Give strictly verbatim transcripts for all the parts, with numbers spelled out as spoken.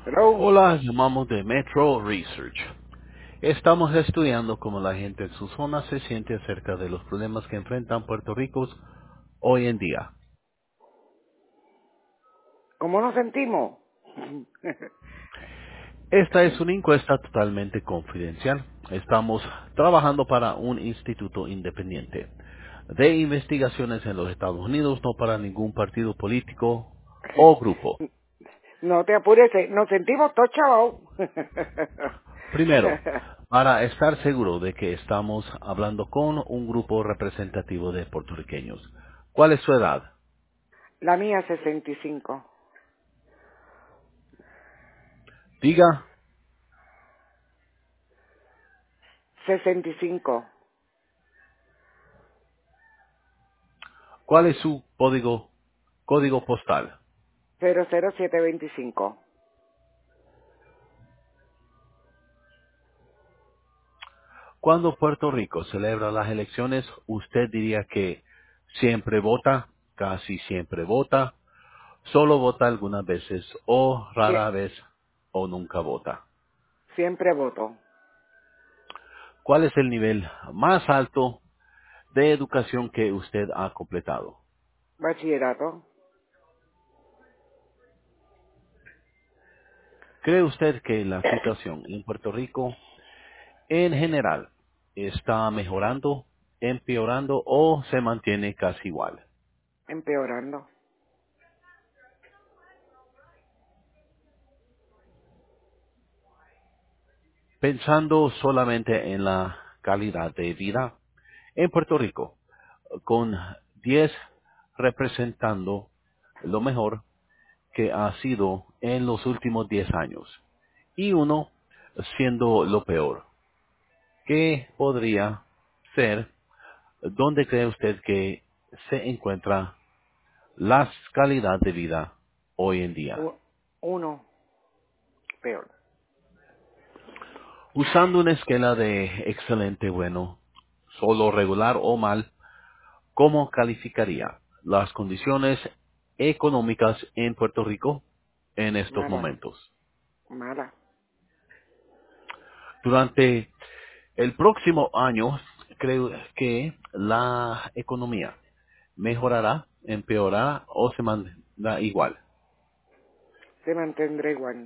Hello. Hola, llamamos de Metro Research. Estamos estudiando cómo la gente en su zona se siente acerca de los problemas que enfrentan Puerto Rico hoy en día. ¿Cómo nos sentimos? Esta es una encuesta totalmente confidencial. Estamos trabajando para un instituto independiente de investigaciones en los Estados Unidos, no para ningún partido político o grupo. No te apures, eh, nos sentimos todos chavos. Primero, para estar seguro de que estamos hablando con un grupo representativo de puertorriqueños. ¿Cuál es su edad? La mía sesenta y cinco. Diga, sesenta y cinco. ¿cuál es su código, código postal? cero cero siete veinticinco. Cuando Puerto Rico celebra las elecciones, usted diría que siempre vota, casi siempre vota, solo vota algunas veces o Sie- rara vez o nunca vota. siempre voto. ¿Cuál es el nivel más alto de educación que usted ha completado? Bachillerato. ¿Cree usted que la situación en Puerto Rico en general está mejorando, empeorando o se mantiene casi igual? Empeorando. Pensando solamente en la calidad de vida en Puerto Rico, con diez representando lo mejor que ha sido en los últimos diez años y uno siendo lo peor. ¿Qué podría ser? ¿Dónde cree usted que se encuentra la calidad de vida hoy en día? U- uno. Peor. Usando una escala de excelente, bueno, solo regular o mal, ¿cómo calificaría las condiciones económicas en Puerto Rico en estos Mala. momentos? Mala. Durante el próximo año, creo que la economía mejorará, empeorará o se mantendrá igual. Se mantendrá igual.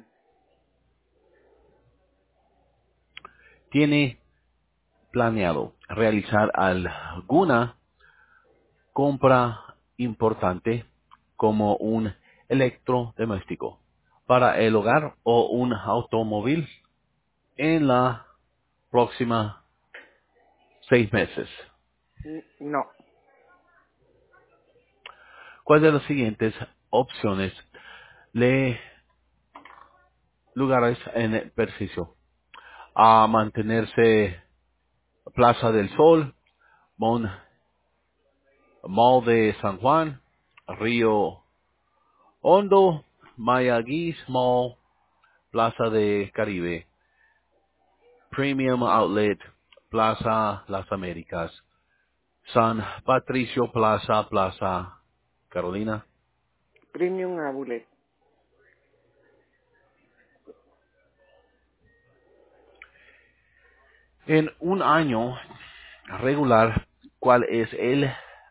¿Tiene planeado realizar alguna compra importante como un electrodoméstico para el hogar o un automóvil en la próxima seis meses? N- No. ¿Cuál de las siguientes opciones le lugares en el ejercicio? A mantenerse Plaza del Sol, Mon, Mall de San Juan, Río Hondo, Mayagüez Mall, Plaza de Caribe, Premium Outlet, Plaza Las Américas, San Patricio Plaza, Plaza Carolina. Premium Abulet. En un año regular, ¿cuál es el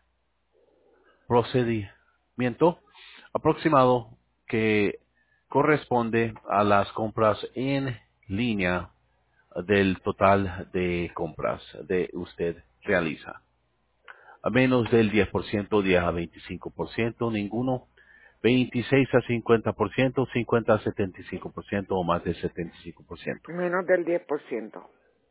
procedimiento aproximado que corresponde a las compras en línea del total de compras de usted realiza? A menos del diez por ciento, diez a veinticinco por ciento, ninguno, veintiséis a cincuenta por ciento, cincuenta a setenta y cinco por ciento o más del setenta y cinco por ciento. Menos del diez por ciento.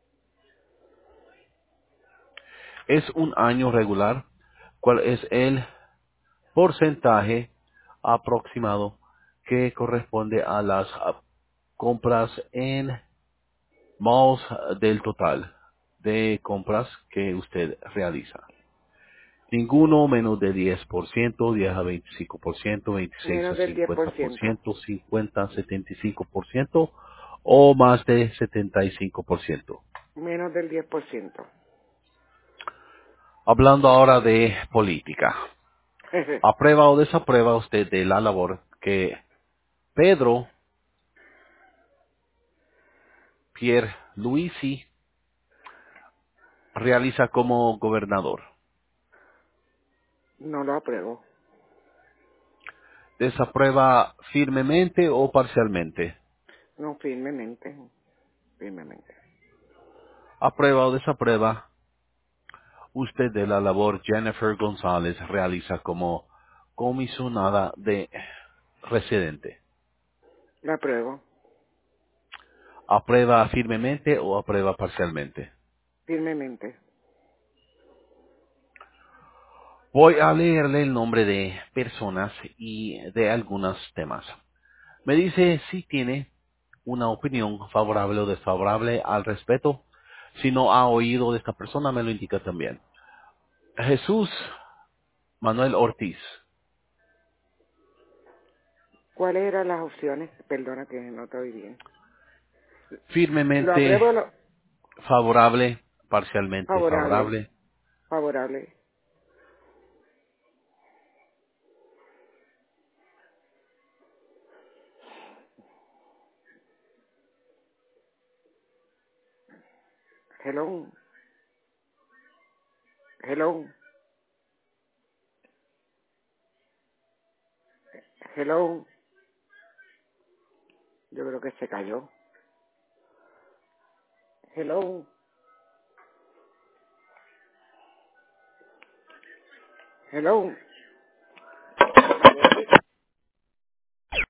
Es un año regular. ¿Cuál es el porcentaje aproximado que corresponde a las ah, compras en malls del total de compras que usted realiza? Ninguno menos de diez por ciento, diez a veinticinco por ciento, veintiséis a Menos del diez por cincuenta por ciento. ciento, cincuenta a setenta y cinco por ciento o más de setenta y cinco por ciento. Menos del diez por ciento. Hablando ahora de política. ¿Aprueba o desaprueba usted de la labor que Pedro Pierluisi realiza como gobernador? No lo apruebo. ¿Desaprueba firmemente o parcialmente? No, firmemente. Firmemente. ¿Aprueba o desaprueba usted de la labor Jennifer González realiza como comisionada de residente? La apruebo. ¿Aprueba firmemente o aprueba parcialmente? Firmemente. Voy a leerle el nombre de personas y de algunos temas. Me dice si tiene una opinión favorable o desfavorable al respecto. Si no ha oído de esta persona, me lo indica también. Jesús Manuel Ortiz, ¿Cuáles eran las opciones? Perdona que no te oí bien. Lo firmemente apruebo, lo favorable, parcialmente favorable. favorable. Favorable. Hello. Hello. Hello. Yo creo que se cayó. Hello. Hello.